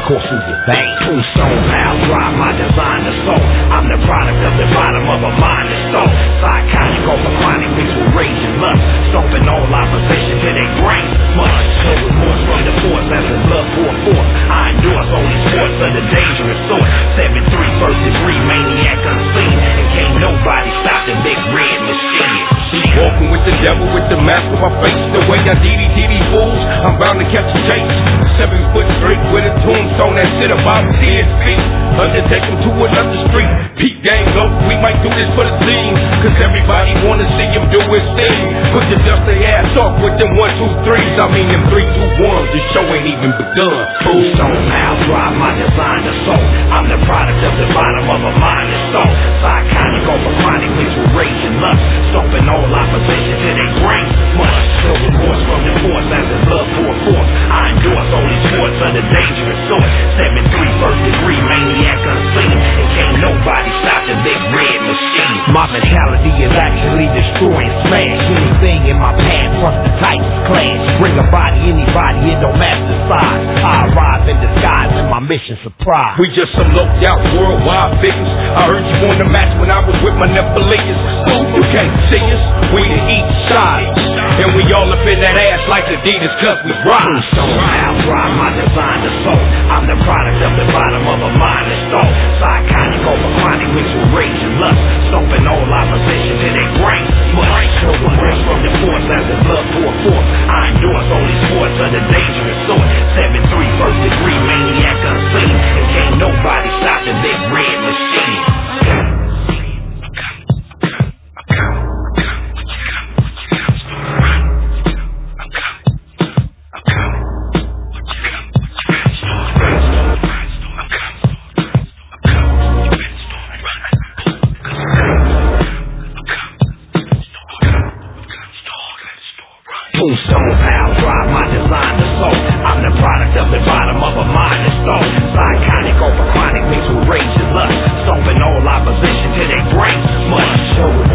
course through your veins. Tombstone, power, drive my designer soul. I'm the product of the bottom of a mind and stone. Psychotic over chronic mixed with rage and lust. Stomping all opposition till they brains much. No remorse from the force as the blood pour forth. I endorse only sports of the dangerous sort. 7-3 first degree maniac unseen. And can't nobody stop the big red machine. Walking with the devil with the mask on my face. The way I DDT fools, I'm bound to catch a chase. 7 foot straight with a tombstone that sit about 10 feet. Undertake him to another street. Peak gang up, we might do this for the team. Cause everybody wanna see him do his thing. Put your dust their ass off with them 1, 2, 3s. I mean them 3, 2, 1s. The show ain't even begun. Tombstone, power, drive my designer soul. I'm the product of the bottom of a mind and stone. Psychotic over chronic mixed with rage and lust. Stomping all opposition till they brains much. No remorse from the force as the blood pour forth. I endorse only sports of the dangerous sort. 7-3 first degree maniac unseen. And can't nobody stop the big red machine. My mentality is actually destroy and smash anything in my path. Plus the Titans clash. Bring a body, anybody, it don't matter the size. I arrive in disguise and my mission surprise. We just some low out worldwide figures. I heard you on the match when I was with my Nepalese. You can't see us, we the east side. And we all up in that ass like Adidas cause we rock. Tombstone, power, drive my designer soul. I'm the product of the bottom of a mind and stone. Psychotic over chronic mixed with rage and lust. Stomping all opposition till they brains much. No remorse from the force as the blood pour forth. I endorse only sports of the dangerous sort. 7-3 first degree maniac unseen. And can't nobody stop the big red machine. Tombstone, power, drive my designer soul. I'm the product of the bottom of a mind and stone. Psychotic over chronic mixed with rage and lust. Stomping all opposition till they brains much.